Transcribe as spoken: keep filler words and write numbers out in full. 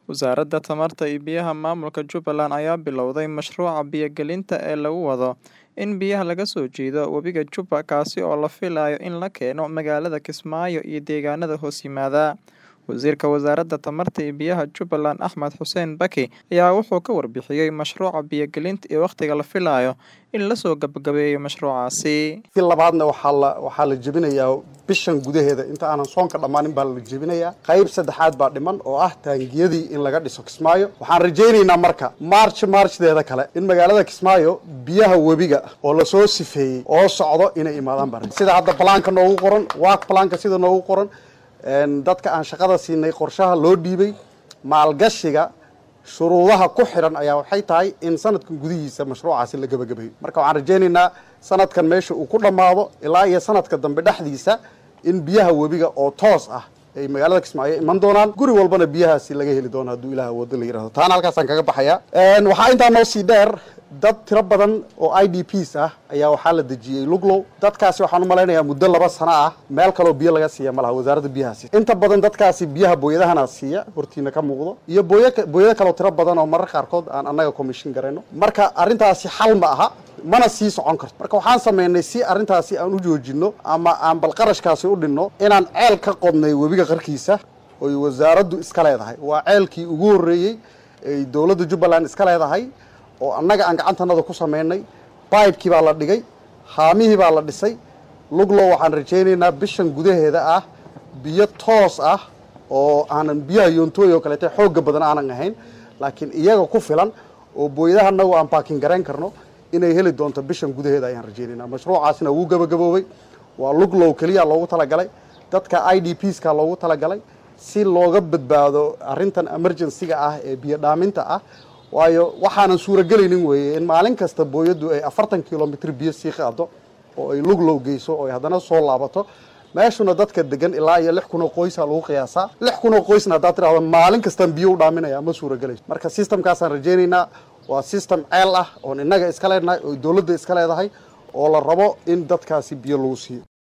Wasaaradda Tamarta iyo Biyaha Maamulka Jubbaland ayaa bilowday mashruuca biyo-gelinta ee lagu wado in biyaha laga soo jiido webiga Jubba kaasi oo la filayo in la keeno magaalada Kismaayo iyo deegaanada hoos yimaada. Wasiirka Wasaaradda Tamarta iyo Biyaha Jubbaland Axmed Xuseen Baki ayaa wuxuu ka warbixiyay mashruuca biyo-gelinta iyo waqtiga la filayo in la soo gabagabeeyo mashruucaasi. Si labaadna waxaa la waxaa la jebinayaa bishan gudaheeda inta aanan soonka dhamaanin baa la jebinayaa. Qayb saddexaad baa dhiman oo ah taangiyadii in laga dhiso Kismaayo. Waxaan rajaynaynaa marka March Marchdeeda kale in magaalada Kismaayo biyaha webiga oo la soo sifeeyay oo socdo inay imaadaan bari. Sida hadda plaanka noogu qoran, work plaanka sida noogu qoran, dadka aan shaqada siinay qorshaha loo dhiibay maalgashiga shuruudaha ku xiran ayaa waxay tahay in sanadkan gudihiisa mashruucaasi la gabagabeeyo. Marka waxaan rajaynaynaa sanadkan meesha uu ku dhamaado ilaa iyo sanadka dambe dhexdiisa in biyaha webiga oo toos ah ay magaalada Kismaayo iman doonaan, guri walbana biyahaasi laga heli doono hadduu Ilaahay wado la yiraahdo. Taana halkaasaan kaga baxayaa. Waxaa intaa noo sii dheer dad tiro badan oo I D Ps ah ayaa waxaa la dejiyey Luglow. Dadkaasi waxaan u malaynayaa muddo laba sano ah meel kaloo biyo laga siiya malaha wasaaradda biyahaasi. Inta badan dadkaasi biyaha booyadahana siiya hortiina ka muuqdo iyo booyada booyada kaloo tiro badan oo mararka qaarkood aan annaga commission garayno. Marka arrintaasi xal ma aha mana sii socon karto. Marka waxaan sameynay si arrintaasi aan u joojino ama aan bal qarashkaasi u dhinno inaan ceel ka qodnay webiga qarkiisa oo wasaaraddu iska leedahay. Waa ceelkii ugu horeeyay ee dawladda Jubbaland iska leedahay oo annaga aan gacantanada ku sameynay. Pipe-kii baa la dhigay, haamihii baa la dhisay. Luglow waxaan rajaynaynaa bishan gudaheeda ah biyo toos ah oo aanan biyaha yoontooyo kale tay xoog badan aanan ahayn laakiin iyaga ku filan oo booyadaha anagu aan parking gareyn karno inay heli doonto bishan gudaheeda ayaan rajaynaynaa. Mashruucaasina wuu gabagaboobay. Waa Luglow kaliya loogu talagalay, dadka I D Ps ka loogu talagalay si looga badbaado arrintan emergency-ga ah ee biyo dhaaminta ah. waayo waxaanan suuragelaynin weeye in maalin kasta booyadu ay afartan kilomitir biyo sii qaado oo ay Luglow geyso oo ay haddana soo laabato. meeshuna dadka degan ilaa iyo lix kun oo qoys lagu qiyaasaa. lix kun oo qoysna haddaad tiraahdo maalin kasta biyo u dhaaminaya ma suuragelayso. Marka systemkaasaan rajaynaynaa waa system ceel ah oo innaga iska leenahay oo dawladda iska leedahay oo la rabo in dadkaasi biyo lagu siiyo.